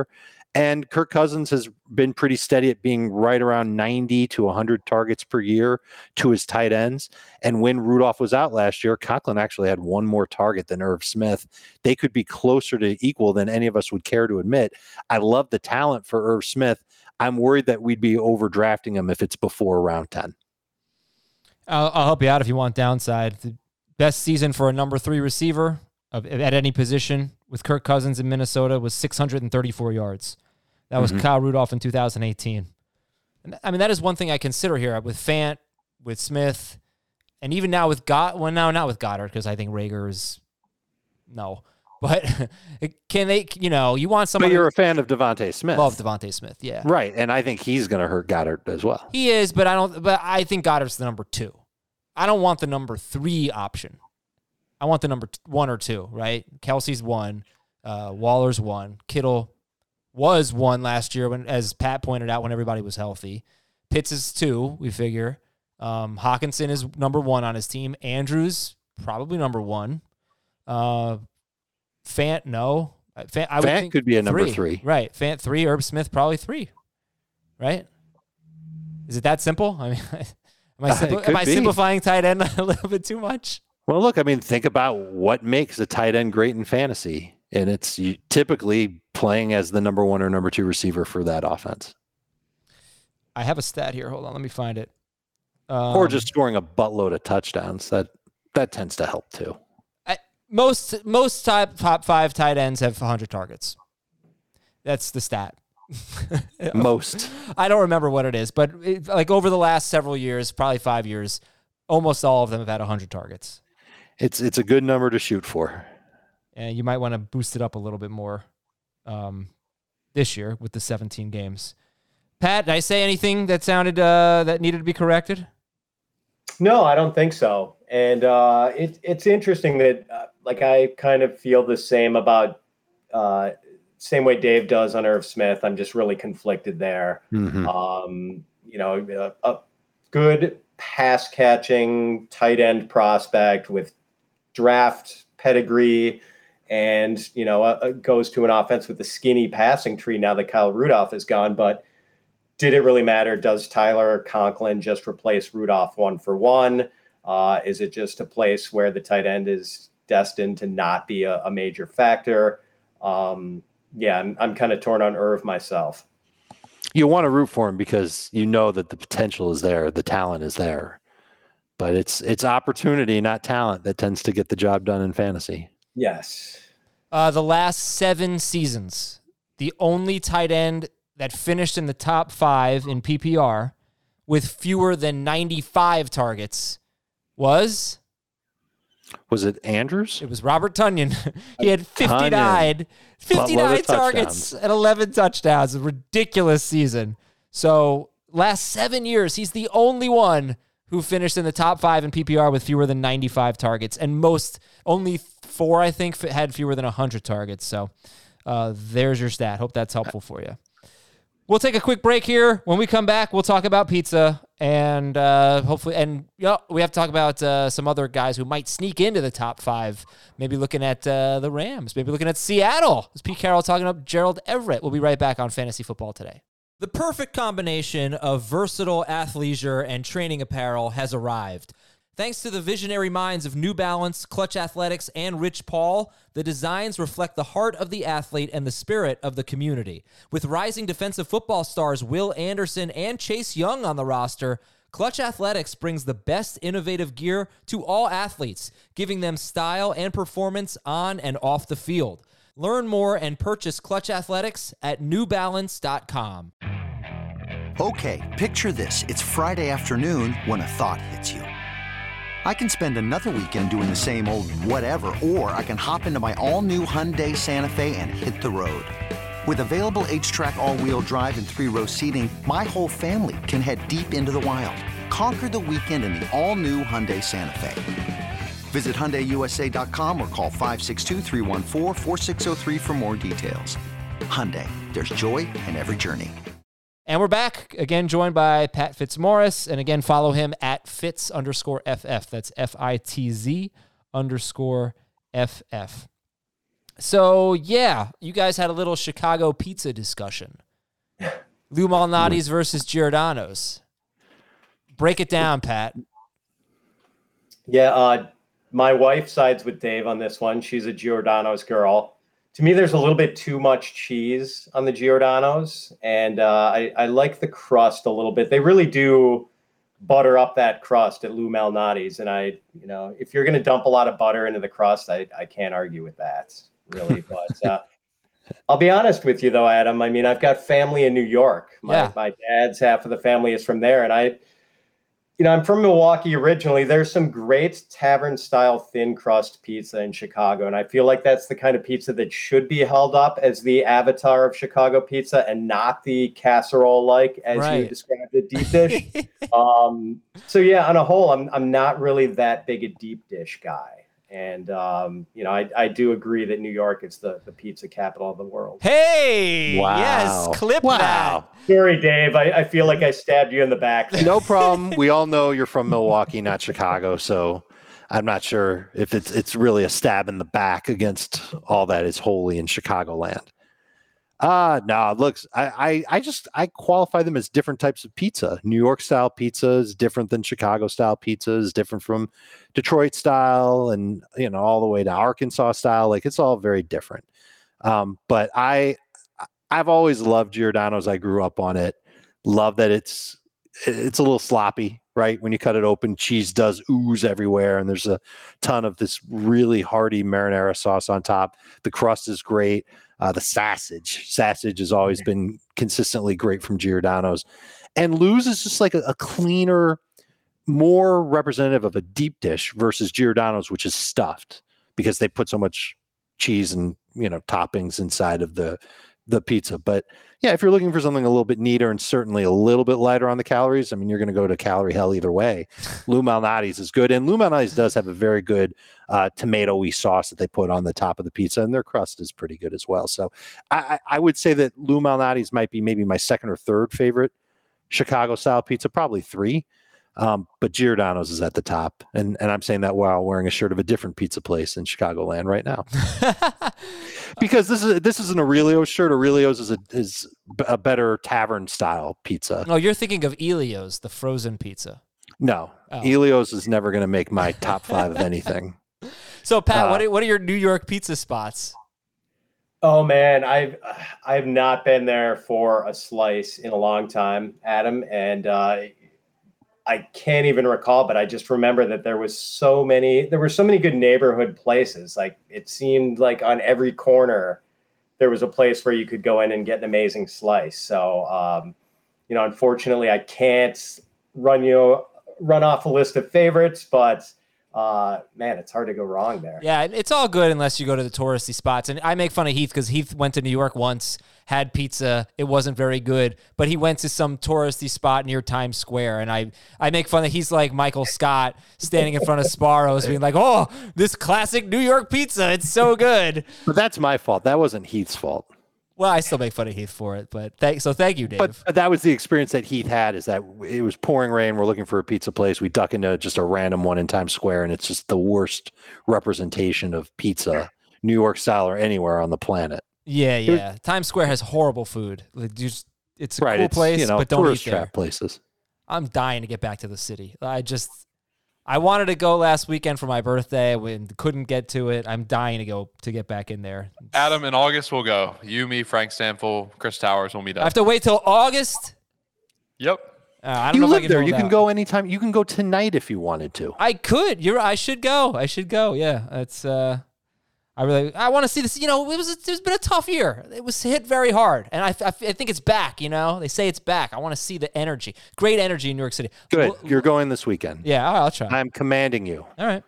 And Kirk Cousins has been pretty steady at being right around 90 to 100 targets per year to his tight ends. And when Rudolph was out last year, Conklin actually had one more target than Irv Smith. They could be closer to equal than any of us would care to admit. I love the talent for Irv Smith. I'm worried that we'd be overdrafting him if it's before round 10. I'll help you out if you want downside. The best season for a number 3 receiver at any position with Kirk Cousins in Minnesota was 634 yards. That was Kyle Rudolph in 2018. And I mean, that is one thing I consider here with Fant, with Smith, and even now with not with Goddard, because I think Rager is no. But can they, you want someone. But you're a fan of Devontae Smith. Love Devontae Smith, yeah. Right. And I think he's going to hurt Goddard as well. He is, but I think Goddard's the number 2. I don't want the number 3 option. I want the number 1 or 2, right? Kelsey's 1, Waller's 1, Kittle was 1 last year when, as Pat pointed out, when everybody was healthy. Pitts is 2, we figure. Hawkinson is number 1 on his team. Andrews probably number 1. Fant, no. Fant could be a number 3. Right. Fant 3, Herb Smith probably 3. Right? Is it that simple? I mean, am I simplifying tight end a little bit too much? Well, look, I mean, think about what makes a tight end great in fantasy. And it's typically playing as the number 1 or number 2 receiver for that offense. I have a stat here. Hold on. Let me find it. Or just scoring a buttload of touchdowns. That tends to help too. Most top 5 tight ends have 100 targets. That's the stat. Most. I don't remember what it is, but over the last several years, probably 5 years, almost all of them have had 100 targets. It's a good number to shoot for. And you might want to boost it up a little bit more this year with the 17 games. Pat, did I say anything that sounded that needed to be corrected? No, I don't think so. And it's interesting that I kind of feel the same about same way Dave does on Irv Smith. I'm just really conflicted there. Mm-hmm. A good pass catching tight end prospect with draft pedigree and, goes to an offense with a skinny passing tree now that Kyle Rudolph is gone. But did it really matter? Does Tyler Conklin just replace Rudolph 1 for 1? Is it just a place where the tight end is destined to not be a major factor? I'm kind of torn on Irv myself. You want to root for him because you know that the potential is there, the talent is there. But it's opportunity, not talent, that tends to get the job done in fantasy. Yes. The last 7 seasons, the only tight end that finished in the top 5 in PPR with fewer than 95 targets was it Andrews? It was Robert Tonyan. He had 59 targets and 11 touchdowns. A ridiculous season. So last 7 years, he's the only one who finished in the top 5 in PPR with fewer than 95 targets. And only 4, I think, had fewer than 100 targets. So there's your stat. Hope that's helpful for you. We'll take a quick break here. When we come back, we'll talk about pizza and hopefully, we have to talk about some other guys who might sneak into the top 5. Maybe looking at the Rams, maybe looking at Seattle. It's Pete Carroll talking up Gerald Everett. We'll be right back on Fantasy Football Today. The perfect combination of versatile athleisure and training apparel has arrived. Thanks to the visionary minds of New Balance, Clutch Athletics, and Rich Paul, the designs reflect the heart of the athlete and the spirit of the community. With rising defensive football stars Will Anderson and Chase Young on the roster, Clutch Athletics brings the best innovative gear to all athletes, giving them style and performance on and off the field. Learn more and purchase Clutch Athletics at newbalance.com. Okay, picture this. It's Friday afternoon when a thought hits you. I can spend another weekend doing the same old whatever, or I can hop into my all-new Hyundai Santa Fe and hit the road. With available H-Track all-wheel drive and 3-row seating, my whole family can head deep into the wild. Conquer the weekend in the all-new Hyundai Santa Fe. Visit HyundaiUSA.com or call 562-314-4603 for more details. Hyundai, there's joy in every journey. And we're back, again joined by Pat Fitzmaurice, and again follow him at Fitz_FF. That's FITZ_FF. So, yeah, you guys had a little Chicago pizza discussion. Lou Malnati's versus Giordano's. Break it down, Pat. Yeah, my wife sides with Dave on this one. She's a Giordano's girl. To me, there's a little bit too much cheese on the Giordano's, and I like the crust a little bit. They really do butter up that crust at Lou Malnati's, and if you're going to dump a lot of butter into the crust, I can't argue with that, really. But I'll be honest with you, though, Adam. I mean, I've got family in New York. My dad's half of the family is from there, and I'm from Milwaukee originally. There's some great tavern-style thin crust pizza in Chicago, and I feel like that's the kind of pizza that should be held up as the avatar of Chicago pizza and not the casserole-like, as you described it, deep dish. So yeah, on a whole, I'm not really that big a deep dish guy. And, I do agree that New York is the pizza capital of the world. Hey, wow. Yes, clip that. Sorry, Dave. I feel like I stabbed you in the back. No problem. We all know you're from Milwaukee, not Chicago. So I'm not sure if it's really a stab in the back against all that is holy in Chicagoland. No, it looks, I qualify them as different types of pizza. New York style pizza is different than Chicago style pizza, is different from Detroit style, and, all the way to Arkansas style. Like, it's all very different. But I've always loved Giordano's. I grew up on it. Love that it's a little sloppy, right? When you cut it open, cheese does ooze everywhere, and there's a ton of this really hearty marinara sauce on top. The crust is great. The sausage has always been consistently great from Giordano's. And Lou's is just like a cleaner, more representative of a deep dish versus Giordano's, which is stuffed because they put so much cheese and, toppings inside of the pizza. But yeah, if you're looking for something a little bit neater and certainly a little bit lighter on the calories, I mean, you're going to go to calorie hell either way. Lou Malnati's is good. And Lou Malnati's does have a very good tomato-y sauce that they put on the top of the pizza, and their crust is pretty good as well. So I would say that Lou Malnati's might be maybe my second or third favorite Chicago-style pizza, probably three. But Giordano's is at the top. And I'm saying that while wearing a shirt of a different pizza place in Chicagoland right now. Because this is an Aurelio's shirt. Aurelio's is a better tavern style pizza. Oh, you're thinking of Elio's, the frozen pizza. No, Elio's is never going to make my top five of anything. So Pat, what are your New York pizza spots? Oh man, I've not been there for a slice in a long time, Adam, and I can't even recall, but I just remember that there were so many good neighborhood places. Like, it seemed like on every corner there was a place where you could go in and get an amazing slice. So, unfortunately I can't run off a list of favorites, but man, it's hard to go wrong there. Yeah, it's all good unless you go to the touristy spots. And I make fun of Heath because Heath went to New York once, had pizza. It wasn't very good, but he went to some touristy spot near Times Square. And I make fun that he's like Michael Scott standing in front of Sparrow's being like, oh, this classic New York pizza. It's so good. But that's my fault. That wasn't Heath's fault. Well, I still make fun of Heath for it, but thank you, Dave. But that was the experience that Heath had, is that it was pouring rain. We're looking for a pizza place. We duck into just a random one in Times Square, and it's just the worst representation of pizza, New York style or anywhere on the planet. Yeah. Times Square has horrible food. It's a cool place, but don't eat there. Trap places. I'm dying to get back to the city. I wanted to go last weekend for my birthday. We couldn't get to it. I'm dying to get back in there. Adam, in August we'll go. You, me, Frank Stanfield, Chris Towers will meet up. I have to wait till August? Yep. I don't know if I can there. You can go anytime. You can go tonight if you wanted to. I could. I should go. Yeah. It's I want to see this. It's been a tough year. It was hit very hard, and I think it's back. They say it's back. I want to see the energy, great energy in New York City. Good. You're going this weekend. Yeah, all right, I'll try. I'm commanding you. All right.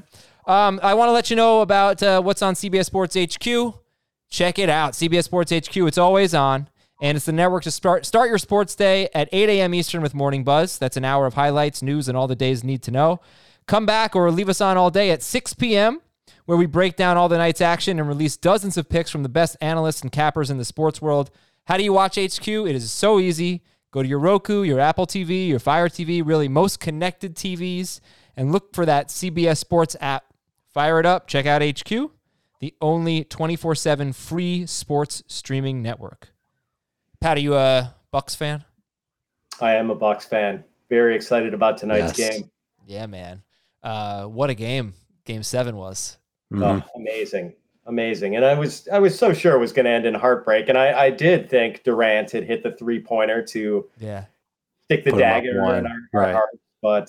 I want to let you know about what's on CBS Sports HQ. Check it out, CBS Sports HQ. It's always on, and it's the network to start your sports day at 8 a.m. Eastern with Morning Buzz. That's an hour of highlights, news, and all the days need to know. Come back or leave us on all day at 6 p.m., where we break down all the night's action and release dozens of picks from the best analysts and cappers in the sports world. How do you watch HQ? It is so easy. Go to your Roku, your Apple TV, your Fire TV, really most connected TVs, and look for that CBS Sports app. Fire it up. Check out HQ. the only 24/7 free sports streaming network. Pat, are you a Bucks fan? I am a Bucks fan. Very excited about tonight's game. Yeah, man. What a game Game 7 was. Oh, amazing. And I was so sure it was going to end in heartbreak. And I did think Durant had hit the 3-pointer to stick the dagger in our heart. But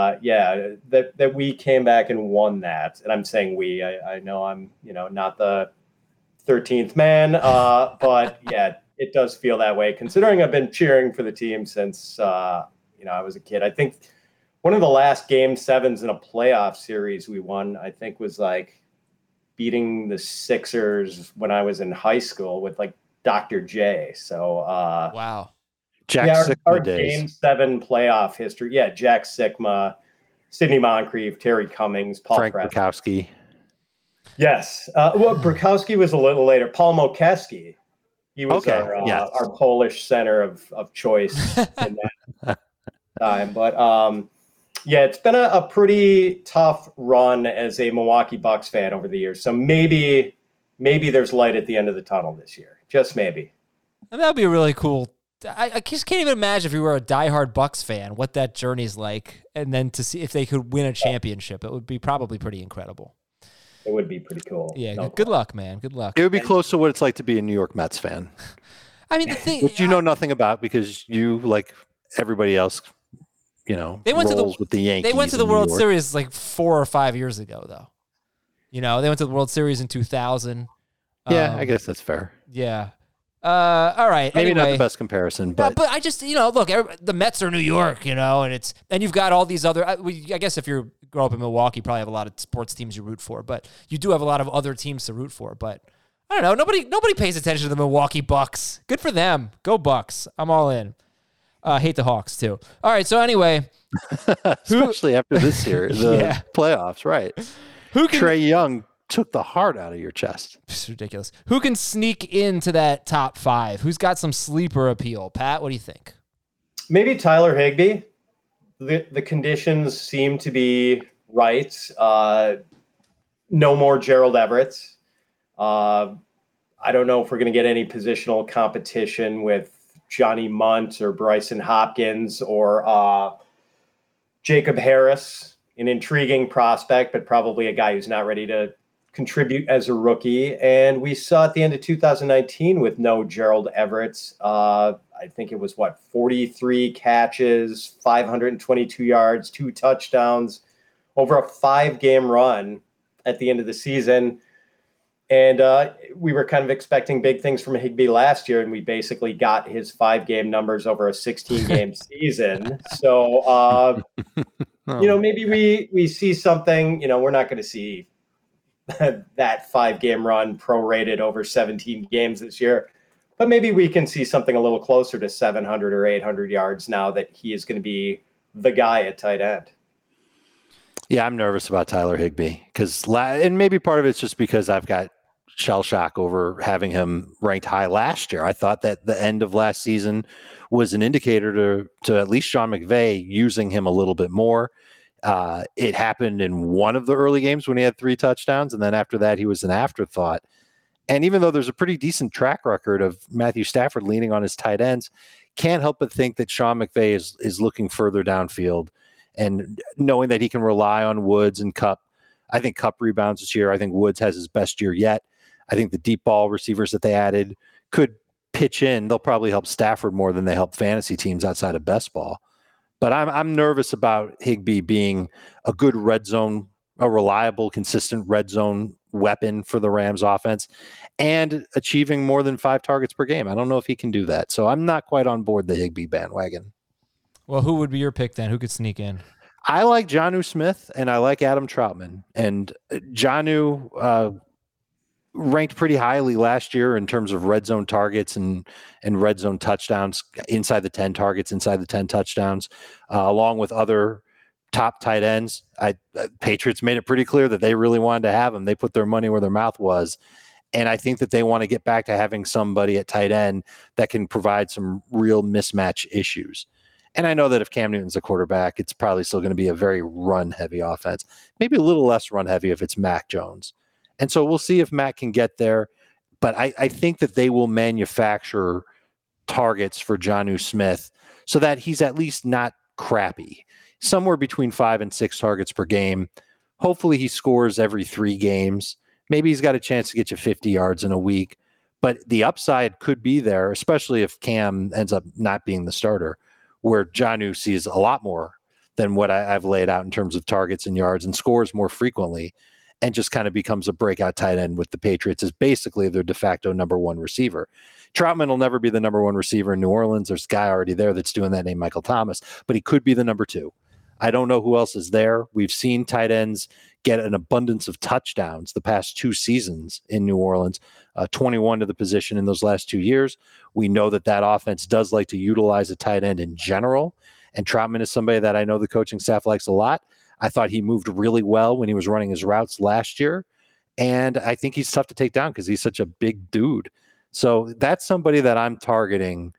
that we came back and won that. And I'm saying we. I know I'm not the 13th man, but yeah, it does feel that way. Considering I've been cheering for the team since I was a kid. I think one of the last Game 7s in a playoff series we won, I think, was like beating the Sixers when I was in high school with like Dr. J. So wow. Jack Sikma our days. Game 7 playoff history. Yeah, Jack Sikma, Sidney Moncrief, Terry Cummings, Paul Frank Krebs. Bukowski. Yes. Bukowski was a little later. Paul Mokeski. He was our Polish center of choice in that time. But it's been a pretty tough run as a Milwaukee Bucks fan over the years. So maybe there's light at the end of the tunnel this year. Just maybe. And that would be really cool. I just can't even imagine if you were a diehard Bucks fan, what that journey's like. And then to see if they could win a championship, it would be probably pretty incredible. It would be pretty cool. Yeah, good luck, man. Good luck. It would be close to what it's like to be a New York Mets fan. I mean, the thing, which you know nothing about because you, like everybody else, they went with the Yankees. They went to the World Series like 4 or 5 years ago, though. They went to the World Series in 2000. Yeah, I guess that's fair. Yeah. All right. Maybe anyway, not the best comparison, but I just look, the Mets are New York, and you've got all these other. I guess if you grow up in Milwaukee, you probably have a lot of sports teams you root for, but you do have a lot of other teams to root for. But I don't know. Nobody pays attention to the Milwaukee Bucks. Good for them. Go Bucks. I'm all in. Hate the Hawks too. All right. So anyway, especially after this year, the playoffs, right? Trae Young took the heart out of your chest. It's ridiculous. Who can sneak into that top 5? Who's got some sleeper appeal? Pat, what do you think? Maybe Tyler Higbee. The conditions seem to be right. No more Gerald Everett. I don't know if we're going to get any positional competition with Johnny Munt or Bryson Hopkins or Jacob Harris, an intriguing prospect, but probably a guy who's not ready to contribute as a rookie. And we saw at the end of 2019 with no Gerald Everett, I think it was 43 catches, 522 yards, 2 touchdowns over a 5-game run at the end of the season. And we were kind of expecting big things from Higbee last year, and we basically got his 5-game numbers over a 16-game season. So, maybe we see something. We're not going to see that 5-game run prorated over 17 games this year, but maybe we can see something a little closer to 700 or 800 yards now that he is going to be the guy at tight end. Yeah, I'm nervous about Tyler Higbee and maybe part of it's just because I've got shell shock over having him ranked high last year. I thought that the end of last season was an indicator to at least Sean McVay using him a little bit more. It happened in one of the early games when he had 3 touchdowns, and then after that, he was an afterthought. And even though there's a pretty decent track record of Matthew Stafford leaning on his tight ends, can't help but think that Sean McVay is looking further downfield and knowing that he can rely on Woods and Kupp. I think Kupp rebounds this year. I think Woods has his best year yet. I think the deep ball receivers that they added could pitch in. They'll probably help Stafford more than they help fantasy teams outside of best ball. But I'm nervous about Higbee being a good red zone, a reliable, consistent red zone weapon for the Rams offense and achieving more than 5 targets per game. I don't know if he can do that. So I'm not quite on board the Higbee bandwagon. Well, who would be your pick then? Who could sneak in? I like Jonnu Smith and I like Adam Troutman. And Jonnu ranked pretty highly last year in terms of red zone targets and red zone touchdowns, inside the 10 targets, inside the 10 touchdowns, along with other top tight ends. Patriots made it pretty clear that they really wanted to have him. They put their money where their mouth was. And I think that they want to get back to having somebody at tight end that can provide some real mismatch issues. And I know that if Cam Newton's a quarterback, it's probably still going to be a very run-heavy offense. Maybe a little less run-heavy if it's Mac Jones. And so we'll see if Matt can get there. But I think that they will manufacture targets for Jonnu Smith so that he's at least not crappy. Somewhere between 5 and 6 targets per game. Hopefully he scores every 3 games. Maybe he's got a chance to get you 50 yards in a week. But the upside could be there, especially if Cam ends up not being the starter, where Jonnu sees a lot more than what I've laid out in terms of targets and yards and scores more frequently and just kind of becomes a breakout tight end with the Patriots as basically their de facto number 1 receiver. Troutman will never be the number 1 receiver in New Orleans. There's a guy already there that's doing that named Michael Thomas, but he could be the number 2. I don't know who else is there. We've seen tight ends get an abundance of touchdowns the past 2 seasons in New Orleans, 21 to the position in those last 2 years. We know that offense does like to utilize a tight end in general, and Troutman is somebody that I know the coaching staff likes a lot. I thought he moved really well when he was running his routes last year, and I think he's tough to take down because he's such a big dude. So that's somebody that I'm targeting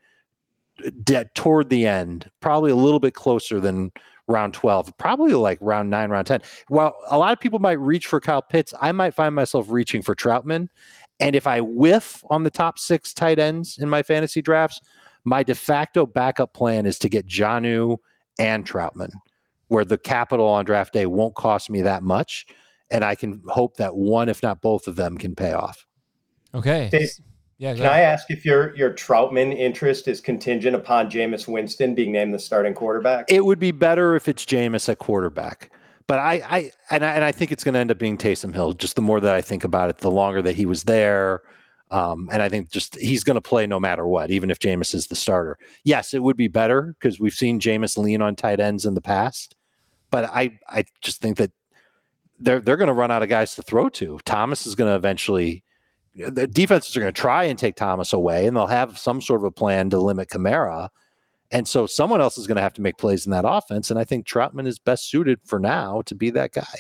toward the end, probably a little bit closer than round 12, probably like round 9, round 10. While a lot of people might reach for Kyle Pitts, I might find myself reaching for Troutman. And if I whiff on the top 6 tight ends in my fantasy drafts, my de facto backup plan is to get Jonnu and Troutman, where the capital on draft day won't cost me that much. And I can hope that one, if not both of them, can pay off. Okay. Dave, can I ask if your Troutman interest is contingent upon Jameis Winston being named the starting quarterback? It would be better if it's Jameis at quarterback. But I think it's going to end up being Taysom Hill. Just the more that I think about it, the longer that he was there. And I think just he's going to play no matter what, even if Jameis is the starter. Yes, it would be better because we've seen Jameis lean on tight ends in the past. But I just think that they're going to run out of guys to throw to. Thomas is going to eventually – the defenses are going to try and take Thomas away, and they'll have some sort of a plan to limit Kamara. And so someone else is going to have to make plays in that offense, and I think Troutman is best suited for now to be that guy.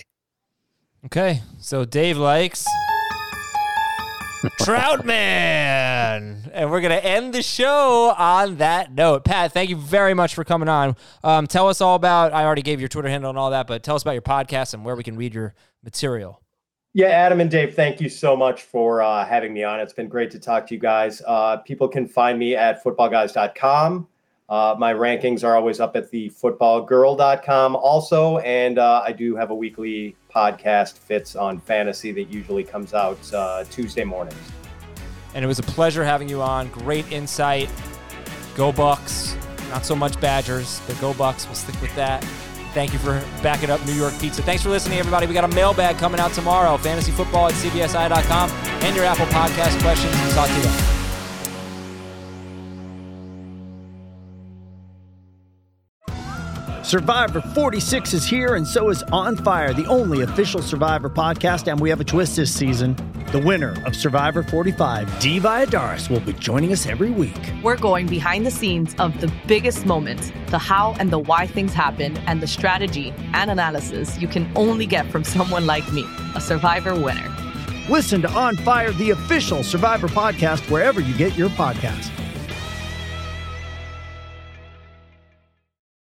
Okay, so Dave likes Troutman, and we're going to end the show on that note. Pat, thank you very much for coming on. Tell us all about, I already gave your Twitter handle and all that, but tell us about your podcast and where we can read your material. Yeah, Adam and Dave, thank you so much for having me on. It's been great to talk to you guys. People can find me at footballguys.com. My rankings are always up at the footballgirl.com also. And I do have a weekly podcast, Fits on Fantasy, that usually comes out Tuesday mornings. And it was a pleasure having you on. Great insight. Go Bucks. Not so much Badgers, but go Bucks. We'll stick with that. Thank you for backing up New York Pizza. Thanks for listening, everybody. We got a mailbag coming out tomorrow. fantasyfootball@cbsi.com and your Apple Podcast questions. We'll talk to you then. Survivor 46 is here, and so is On Fire, the only official Survivor podcast, and we have a twist this season. The winner of Survivor 45, Dee Valladares, will be joining us every week. We're going behind the scenes of the biggest moments, the how and the why things happen, and the strategy and analysis you can only get from someone like me, a Survivor winner. Listen to On Fire, the official Survivor podcast, wherever you get your podcasts.